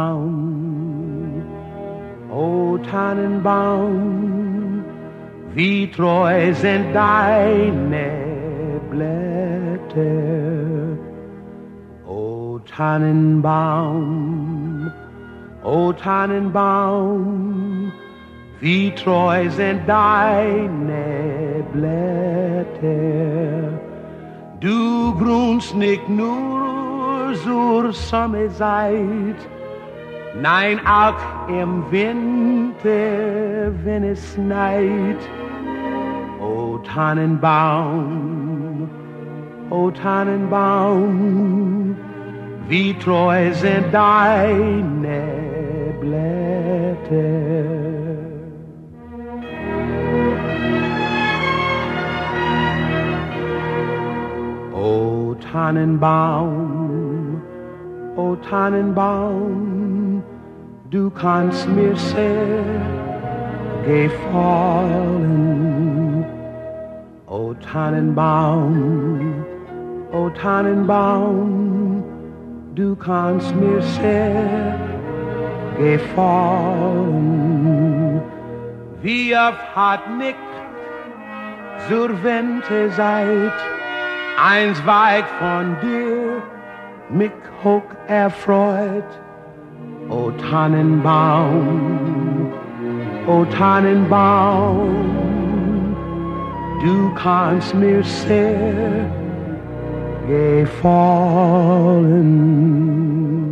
Tannenbaum, o Tannenbaum, wie treu sind deine Blätter. O Tannenbaum, o Tannenbaum, wie treu sind deine Blätter. Du grünst nicht nur zur Sommerzeit, nein, auch im Winter, wenn es schneit. O Tannenbaum, o Tannenbaum, wie treu sind deine Blätter. O Tannenbaum, o Tannenbaum, du kannst mir sehr gefallen. O Tannenbaum, o Tannenbaum, du kannst mir sehr gefallen. Wie oft hat nicht zur Winterzeit ein Zweig von dir mich hoch erfreut. O Tannenbaum, o Tannenbaum, du kannst mir sehr gefallen.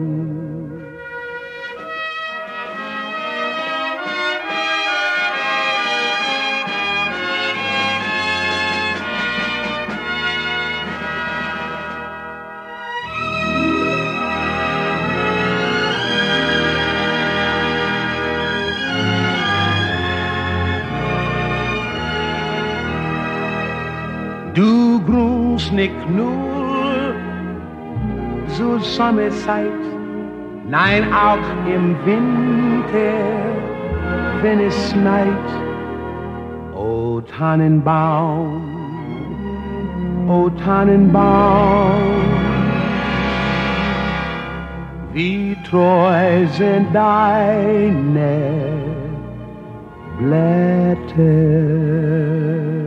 Du grünst nicht nur zur Sommerzeit, nein, auch im Winter, wenn es schneit. O Tannenbaum, o Tannenbaum, wie treu sind deine Blätter.